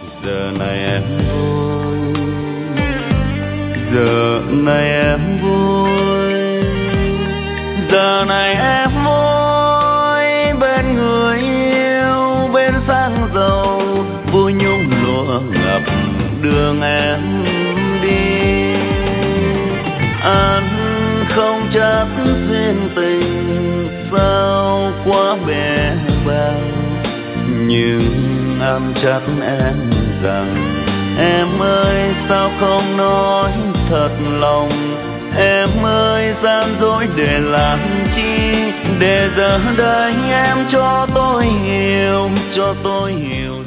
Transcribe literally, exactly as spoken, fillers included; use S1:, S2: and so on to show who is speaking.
S1: Giờ này em vui, giờ này em vui, giờ này em vui bên người yêu, bên sang giàu vui nhung lụa ngập đường em đi. Anh không chắc duyên tình sao quá bé bàng, nhưng anh chắc em rằng em ơi sao không nói thật lòng. Em ơi gian dối để làm chi, để giờ đây em cho tôi hiểu, cho tôi hiểu